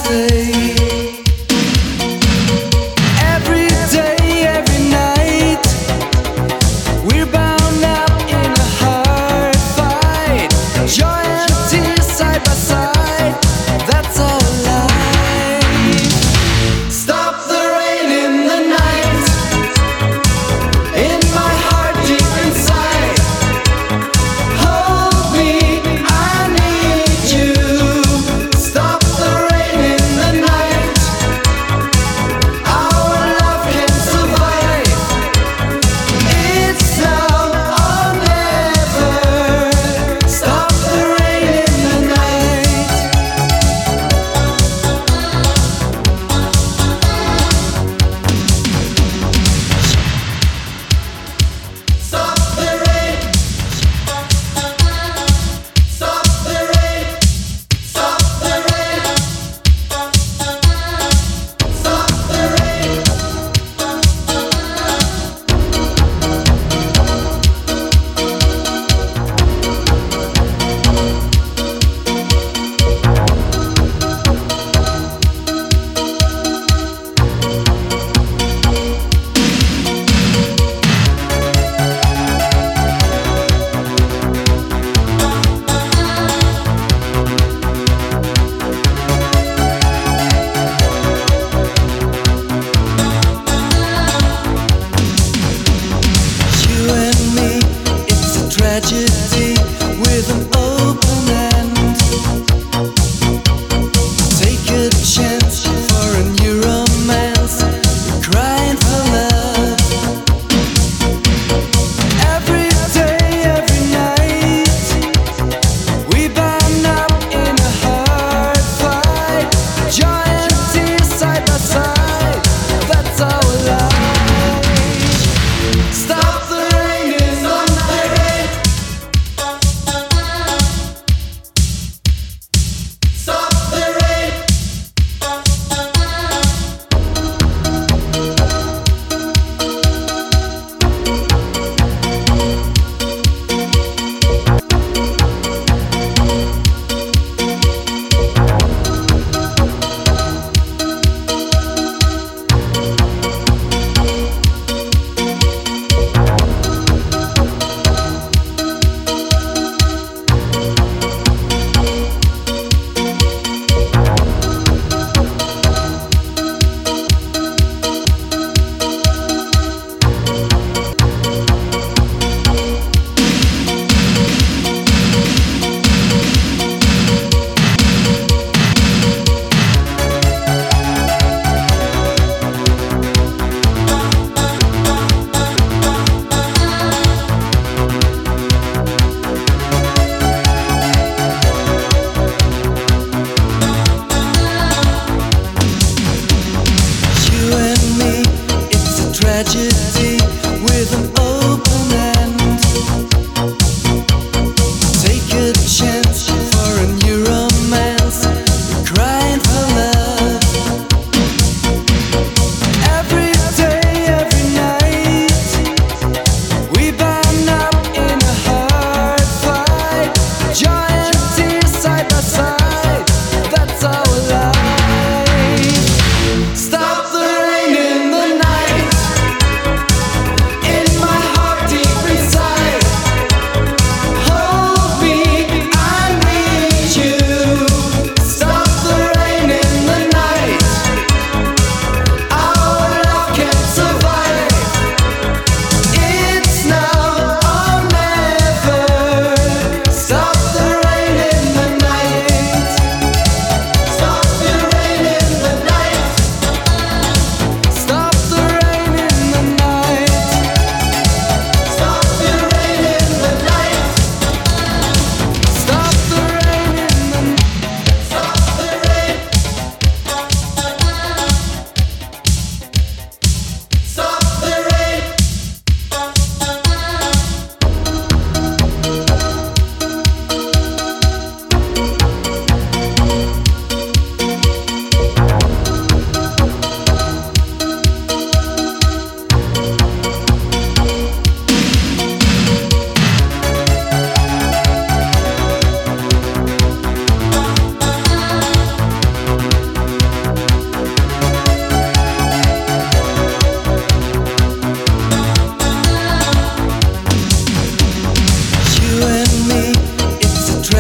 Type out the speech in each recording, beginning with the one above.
Stop the rain in the night.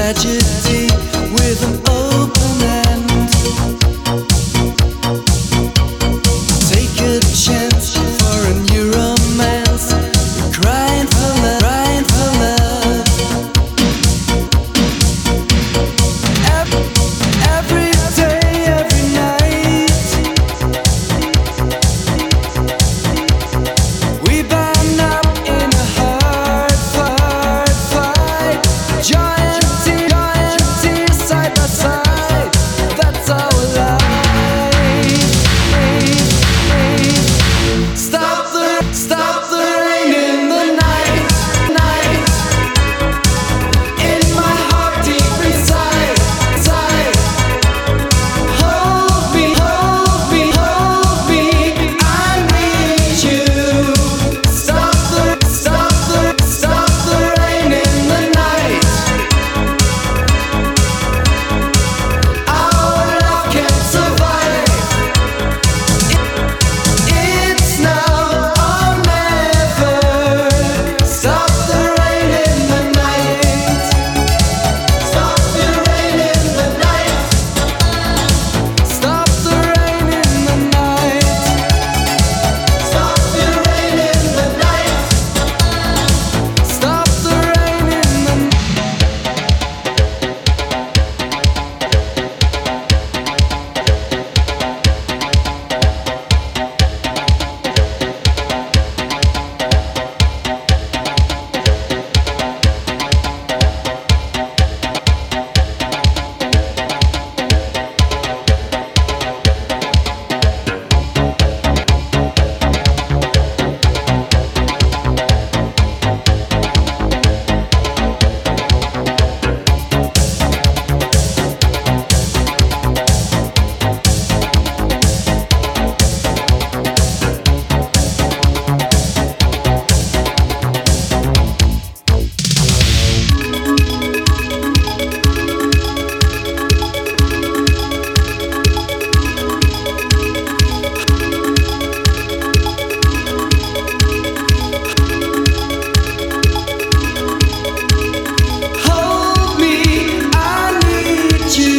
tragedy with an open end. Take a chance for a new romance. We're crying for love, crying for love. Every day, every night, we burn up in a hard fight. Giant tears side by side. That's our life. Stop the rain in the night. In my heart deep inside. Hold me, I need you. Stop the rain in the night. Our love can't survive. It's now or never. Stop the rain in the night. Stop the rain in the night. Stop the rain in the night. Stop the rain in the night. Stop the rain in the night. Hold me, I need you.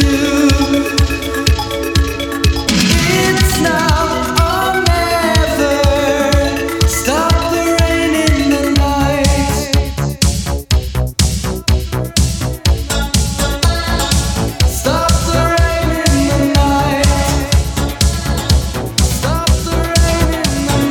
It's now or never. Stop the rain in the night. Stop the rain in the night. Stop the rain in the night.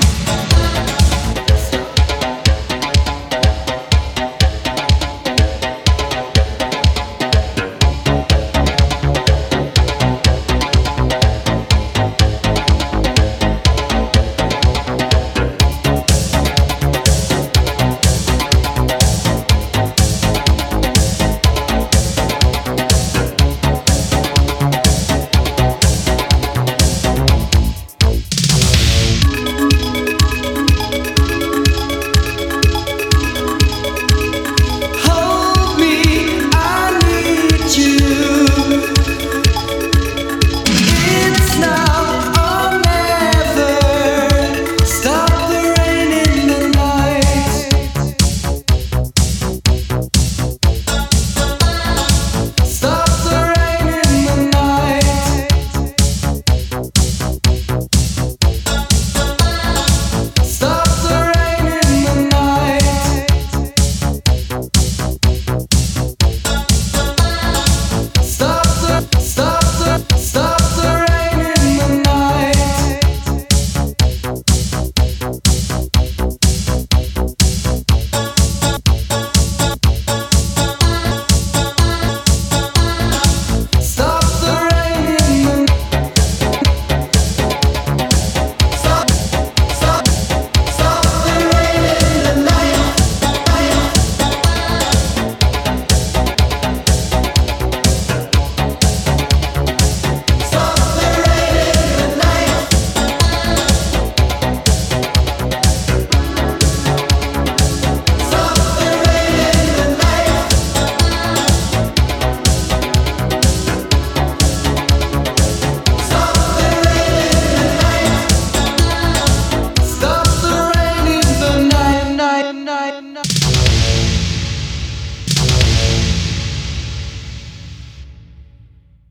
Hold me, I need you. It's now or never. Stop the rain in the night. Stop